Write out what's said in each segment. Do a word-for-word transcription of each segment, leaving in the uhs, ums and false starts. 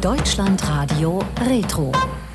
Deutschlandradio Retro.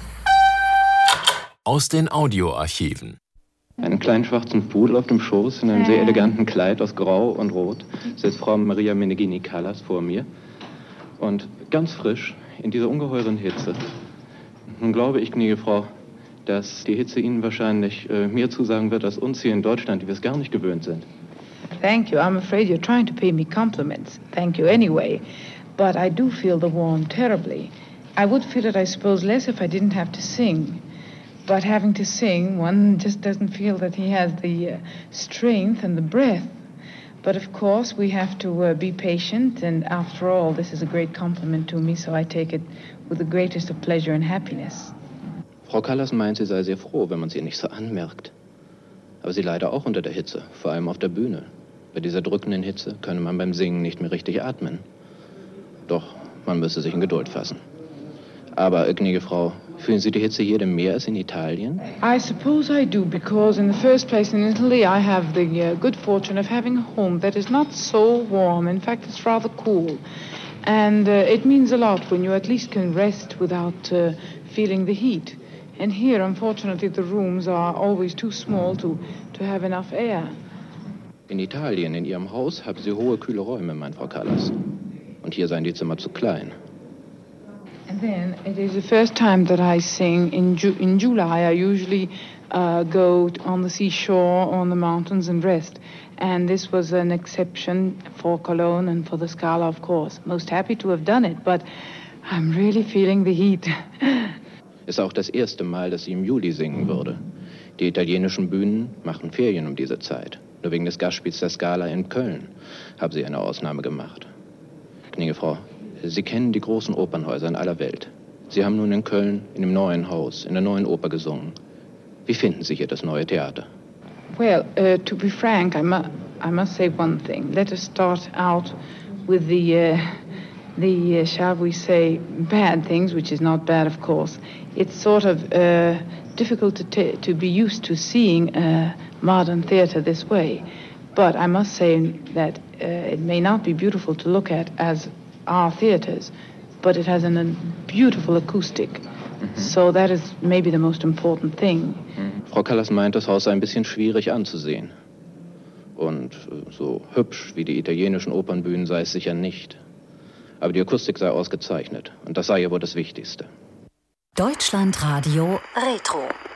Aus den Audioarchiven. Einen kleinen schwarzen Pudel auf dem Schoß in einem sehr eleganten Kleid aus Grau und Rot sitzt Frau Maria Meneghini Callas vor mir. Und ganz frisch in dieser ungeheuren Hitze. Nun glaube ich, gnädige Frau, dass die Hitze Ihnen wahrscheinlich äh, mehr zusagen wird als uns hier in Deutschland, die wir es gar nicht gewöhnt sind. Thank you. I'm afraid you're trying to pay me compliments. Thank you anyway. But I do feel the warmth terribly. I would feel it, I suppose, less if I didn't have to sing. But having to sing, one just doesn't feel that he has the uh, strength and the breath. But of course, we have to uh, be patient, and after all, this is a great compliment to me, so I take it with the greatest of pleasure and happiness. Frau Callas meint, sie sei sehr froh, wenn man sie nicht so anmerkt. Aber sie leidet auch unter der Hitze, vor allem auf der Bühne. Bei dieser drückenden Hitze könne man beim Singen nicht mehr richtig atmen. Doch man müsse sich in Geduld fassen. Aber, gnädige Frau, fühlen Sie die Hitze hier denn mehr als in Italien? I suppose I do, because in the first place in Italy I have the uh, good fortune of having a home that is not so warm. In fact, it's rather cool. And uh, it means a lot when you at least can rest without uh, feeling the heat. And here, unfortunately, the rooms are always too small to, to have enough air. In Italien, in Ihrem Haus, haben Sie hohe, kühle Räume, meint Frau Callas. Und hier seien die Zimmer zu klein. And then, it is the first time that I sing. In, Ju- in July, I usually uh, go on the seashore, on the mountains and rest. And this was an exception for Cologne and for the Scala, of course. Most happy to have done it, but I'm really feeling the heat. Ist auch das erste Mal, dass sie im Juli singen würde. Die italienischen Bühnen machen Ferien um diese Zeit. Nur wegen des Gastspiels der Scala in Köln haben sie eine Ausnahme gemacht. Gnädige Frau, Sie kennen die großen Opernhäuser in aller Welt. Sie haben nun in Köln, in dem neuen Haus, in der neuen Oper gesungen. Wie finden Sie hier das neue Theater? Well, uh, to be frank, I, mu- I must say one thing. Let us start out with the, uh, the uh, shall we say, bad things, which is not bad, of course. It's sort of uh, difficult to, t- to be used to seeing uh, modern theater this way. But I must say that uh, it may not be beautiful to look at as our theaters, but it has an, a beautiful acoustic. Mm-hmm. So that is maybe the most important thing. Mhm. Frau Callas meint, das Haus sei ein bisschen schwierig anzusehen. Und äh, so hübsch wie die italienischen Opernbühnen sei es sicher nicht. Aber die Akustik sei ausgezeichnet. Und das sei ja wohl das Wichtigste. Deutschlandradio Retro.